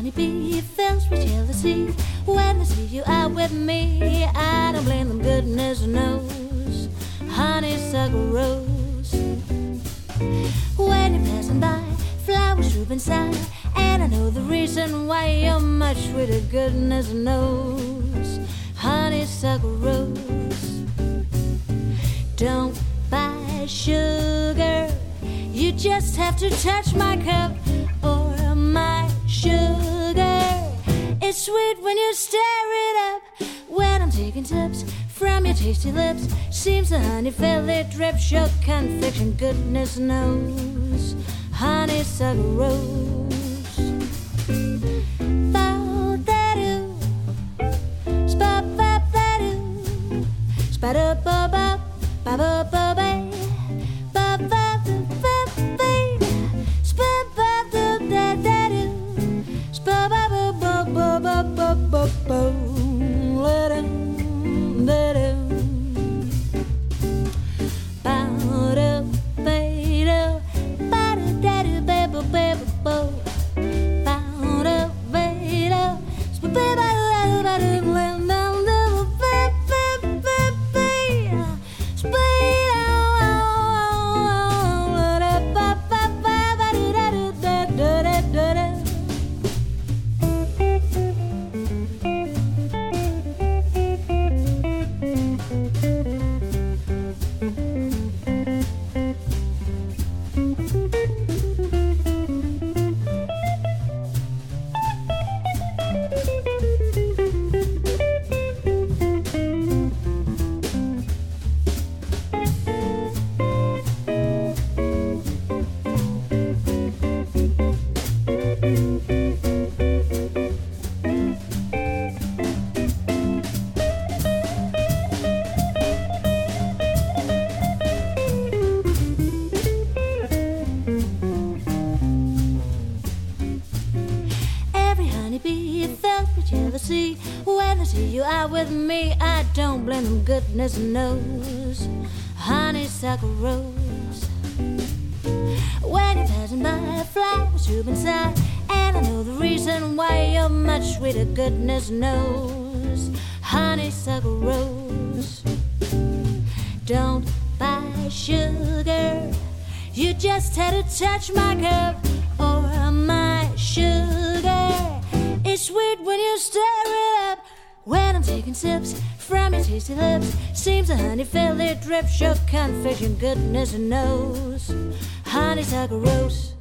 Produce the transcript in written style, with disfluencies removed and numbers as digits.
honeybee fills with jealousy when they see you out with me. I don't blame them, goodness knows. Honeysuckle rose. When you're passing by, flowers droop inside, and I know the reason why you're much sweeter, goodness knows. Honeysuckle rose. Don't buy sugar, you just have to touch my cup or my sugar. It's sweet when you stir it up. When I'm taking tips from your tasty lips, seems the honey fillet drips your confection, goodness knows. Honeysuckle rose. Ba-da-doo, spa-ba-ba-doo, spa-da-ba-ba, ba-ba-ba-ba, ba-ba-ba-ba-ba, spa-ba-da-da-da-doo, spa-ba-ba-ba-ba-ba-ba-ba, let-doo, let-doo. Jealousy when I see you out with me, I don't blame them, goodness knows. Honeysuckle rose. When you're passing by, flowers droop inside, and I know the reason why you're much sweeter, goodness knows. Honeysuckle rose. Don't buy sugar, you just had to touch my cup or my sugar. It's sweet when you stir it up. When I'm taking sips from your tasty lips, seems the honey fillet drips your confection, goodness knows. Honeysuckle rose.